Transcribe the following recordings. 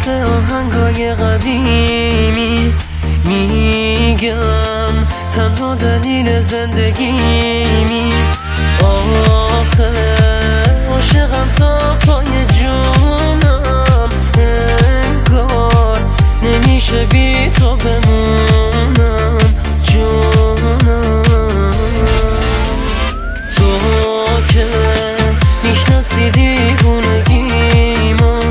مثل آهنگای قدیمی میگم تنها دلیل زندگیمی. آخه عاشقم تا پای جونم، انگار نمیشه بی تو بمونم جونم. تو که میشناسی دیوونگیمو،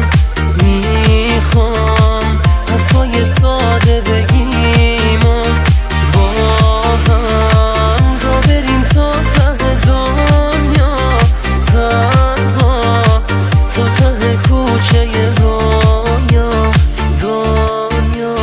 میخوام حرفای ساده بگیم و با هم را بریم تا ته دنیا، تنها تا ته کوچه رویا دنیا.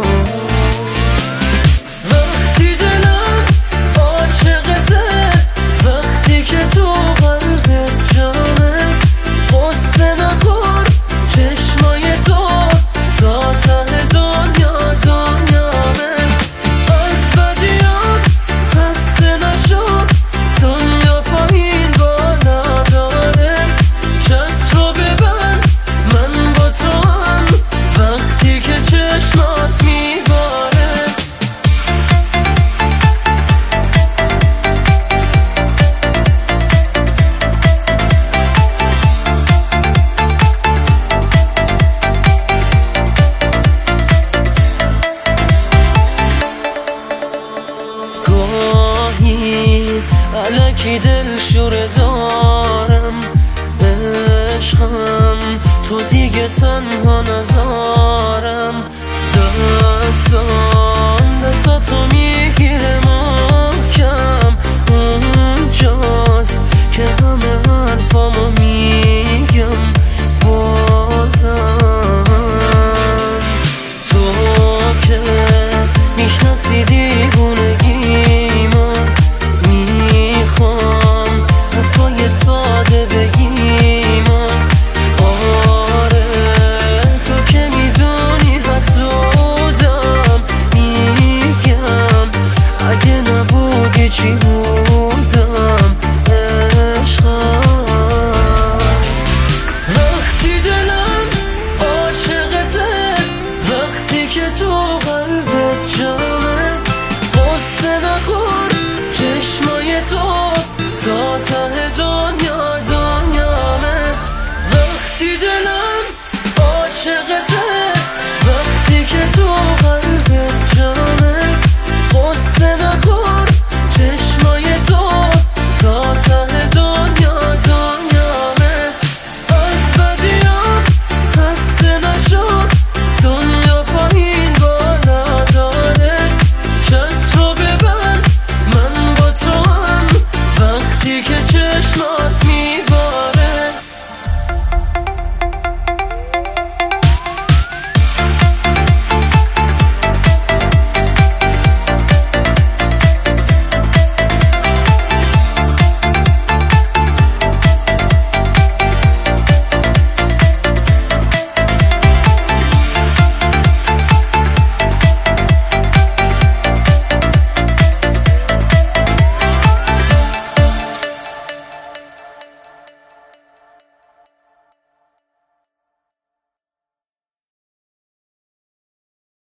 وقتی دلم عاشقته، وقتی که تو قلبت جامه، قصه نخور چشمای تو تا ته دنیا دنیامه. از بدیام خسته نشو، دنیا پایین بالا داره. چت رو ببند من با تو هم، وقتی که چشمات میباره. گاهی الکی دل شوره دارم، عشقم تو دیگه تنها نذارم. دستام